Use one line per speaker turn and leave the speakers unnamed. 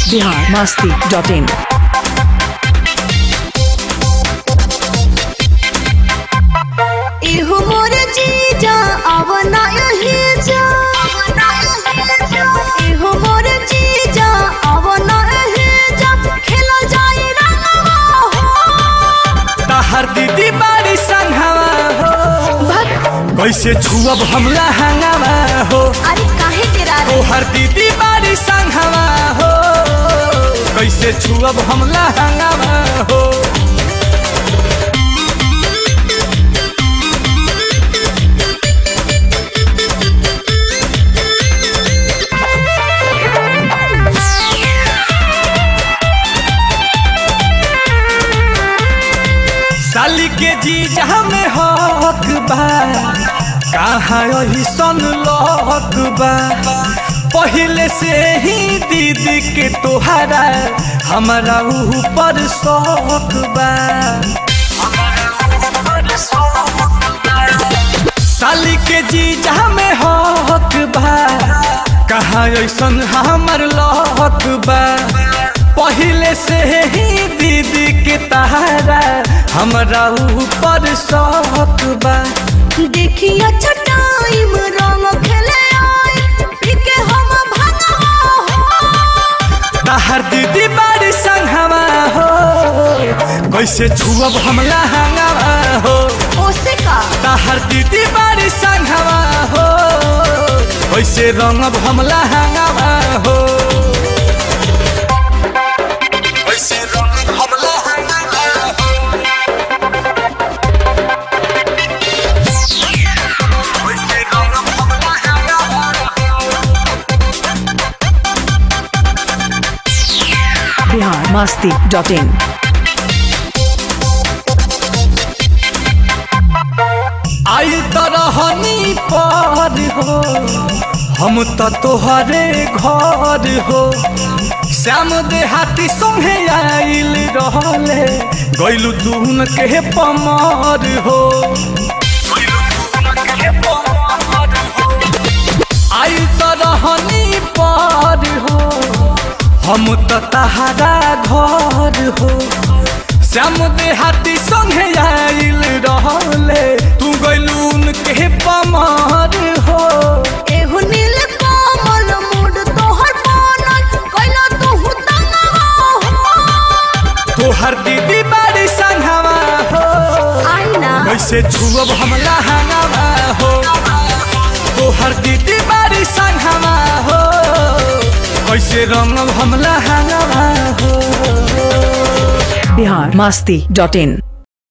biharmasti.in
इहु मोर जीजा अब नाही जा इहु मोर जीजा अब नाही जा खेल जाई रंगवा हो
तहर दीदी बारी संघवा हो कैसे छुअब हमला हंगावा हो।
अरे काहे तेरा
तोहर दीदी बारी संघवा हो कैसे छुअब हमला हंगावा हो। साली के जीजा में हक बा कहाँ यही सन लक बा पहले से ही दीदी के तोहरा हमारा ऊपर शौक बा। साली के जीजा में हक बा कहाँ ऐसन हमर लक बा पहले से ही दीदी के तहरा हमरा ऊपर शौक बा।
देखिए अच्छा टाइम रंग खेले आई पीके हम भंगवा हो
तहर दीदी बारी संघवा हो कैसे छुअब हमला हंगावा हो।
ओसे का
तहर दीदी बारी संघवा हो कैसे रंगब हमला हंगावा हो।
biharmasti.in
आई तरहनी पर हो हम तो तोहरे घर हो श्याम देहाती संगे आइल रहले गइलू दून के पमर हो। आई तरहनी पर हो हम तो तहरा घर हो श्याम देहाती संगे आइल रहले तू गइलून के पमर हो।
एहु नील कमल मूड तोहर बनल कैला तू दंगवा हो
तोहर दीदी बारी संघवा हो
आई ना
कैसे छुअब हमला हंगावा हो। तोहर दीदी बारी संघवा हो कैसे रंगब हमला हंगावा हो।
biharmasti.in